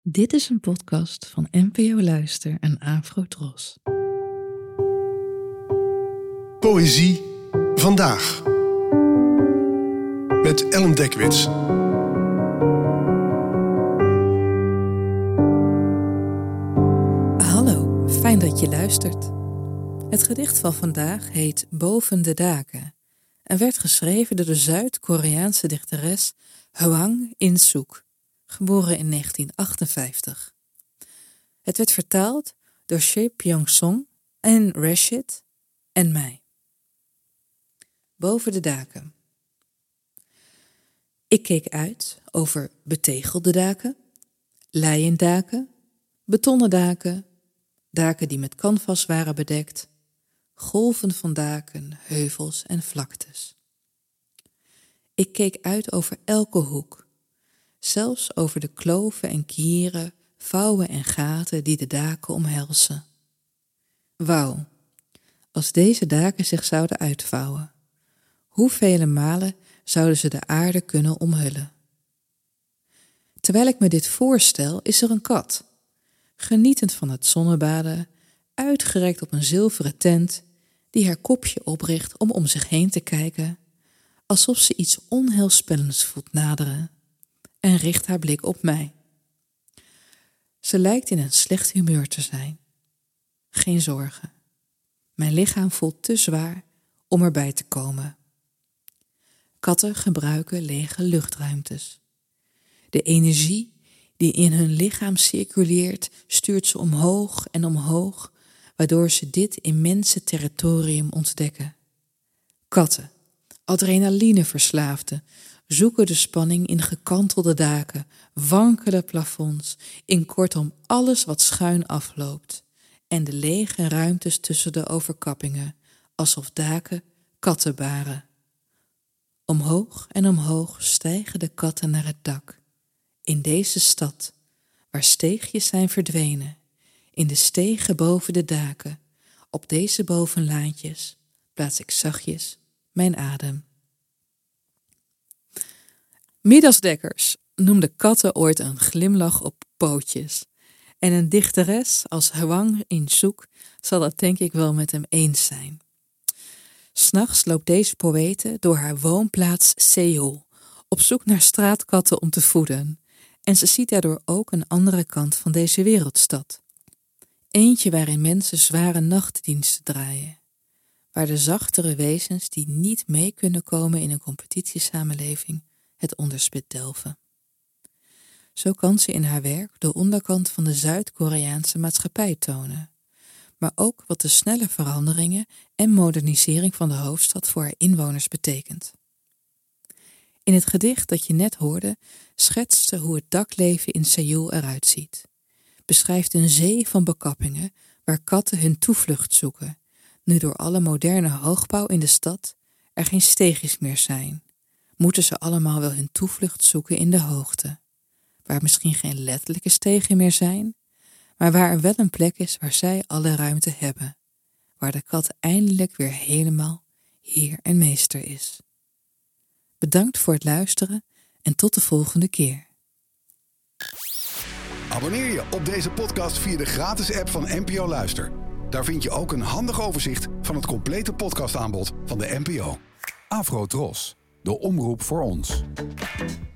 Dit is een podcast van NPO Luister en Afro Tros. Poëzie vandaag. Met Ellen Dekwits. Hallo, fijn dat je luistert. Het gedicht van vandaag heet Boven de daken en werd geschreven door de Zuid-Koreaanse dichteres Hwang In-suk, geboren in 1958. Het werd vertaald door Shea Pyong-song en Rashid en mij. Boven de daken. Ik keek uit over betegelde daken, leien daken, betonnen daken, daken die met canvas waren bedekt, golven van daken, heuvels en vlaktes. Ik keek uit over elke hoek, zelfs over de kloven en kieren, vouwen en gaten die de daken omhelzen. Wauw, als deze daken zich zouden uitvouwen, hoeveel malen zouden ze de aarde kunnen omhullen? Terwijl ik me dit voorstel, is er een kat, genietend van het zonnebaden, uitgerekt op een zilveren tent, die haar kopje opricht om zich heen te kijken, alsof ze iets onheilspellends voelt naderen, en richt haar blik op mij. Ze lijkt in een slecht humeur te zijn. Geen zorgen. Mijn lichaam voelt te zwaar om erbij te komen. Katten gebruiken lege luchtruimtes. De energie die in hun lichaam circuleert, stuurt ze omhoog en omhoog, waardoor ze dit immense territorium ontdekken. Katten, adrenalineverslaafden, zoeken de spanning in gekantelde daken, wankele plafonds, in kortom alles wat schuin afloopt, en de lege ruimtes tussen de overkappingen, alsof daken katten baren. Omhoog en omhoog stijgen de katten naar het dak. In deze stad, waar steegjes zijn verdwenen, in de stegen boven de daken, op deze bovenlaantjes, plaats ik zachtjes mijn adem. Middasdekkers noemden katten ooit een glimlach op pootjes. En een dichteres als Hwang In-suk zal dat denk ik wel met hem eens zijn. 'S Nachts loopt deze poëte door haar woonplaats Seoul, op zoek naar straatkatten om te voeden. En ze ziet daardoor ook een andere kant van deze wereldstad. Eentje waarin mensen zware nachtdiensten draaien. Waar de zachtere wezens die niet mee kunnen komen in een competitiesamenleving het onderspit delven. Zo kan ze in haar werk de onderkant van de Zuid-Koreaanse maatschappij tonen, maar ook wat de snelle veranderingen en modernisering van de hoofdstad voor haar inwoners betekent. In het gedicht dat je net hoorde, schetst ze hoe het dakleven in Seoul eruit ziet. Beschrijft een zee van bekappingen waar katten hun toevlucht zoeken, nu door alle moderne hoogbouw in de stad er geen steegjes meer zijn. Moeten ze allemaal wel hun toevlucht zoeken in de hoogte, waar misschien geen letterlijke stegen meer zijn, maar waar er wel een plek is waar zij alle ruimte hebben, waar de kat eindelijk weer helemaal heer en meester is. Bedankt voor het luisteren en tot de volgende keer. Abonneer je op deze podcast via de gratis app van NPO Luister. Daar vind je ook een handig overzicht van het complete podcastaanbod van de NPO. Afro Tros, de omroep voor ons.